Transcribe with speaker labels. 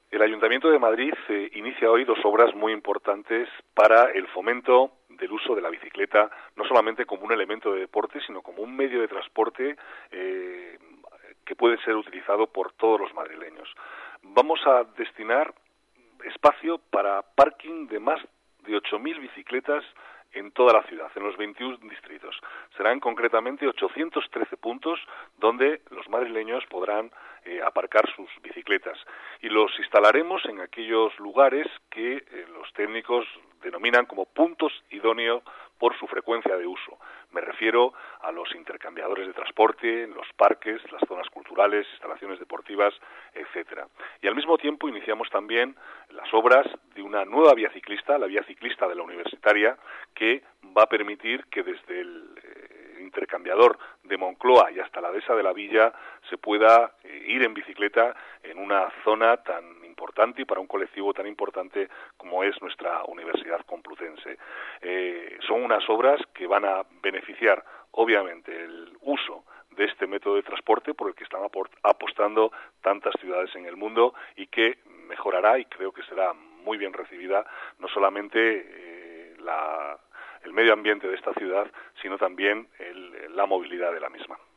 Speaker 1: El Ayuntamiento de Madrid inicia hoy dos obras muy importantes para el fomento del uso de la bicicleta, no solamente como un elemento de deporte, sino como un medio de transporte que puede ser utilizado por todos los madrileños. Vamos a destinar espacio para parking de más de 8.000 bicicletas en toda la ciudad, en los 21 distritos. Serán concretamente 813 puntos donde los madrileños podrán aparcar sus bicicletas. Y los instalaremos en aquellos lugares que los técnicos denominan como puntos idóneos por su frecuencia de uso. Me refiero a los intercambiadores de transporte, los parques, las zonas culturales, instalaciones deportivas, etcétera. Y al mismo tiempo iniciamos también las obras de una nueva vía ciclista, la vía ciclista de la Universitaria, que va a permitir que desde el intercambiador de Moncloa y hasta la dehesa de la Villa se pueda ir en bicicleta en una zona tan importante y para un colectivo tan importante como es nuestra Universidad Complutense. Son unas obras que van a beneficiar, obviamente, el uso de este método de transporte por el que están apostando tantas ciudades en el mundo y que mejorará, y creo que será muy bien recibida, no solamente el medio ambiente de esta ciudad, sino también la movilidad de la misma.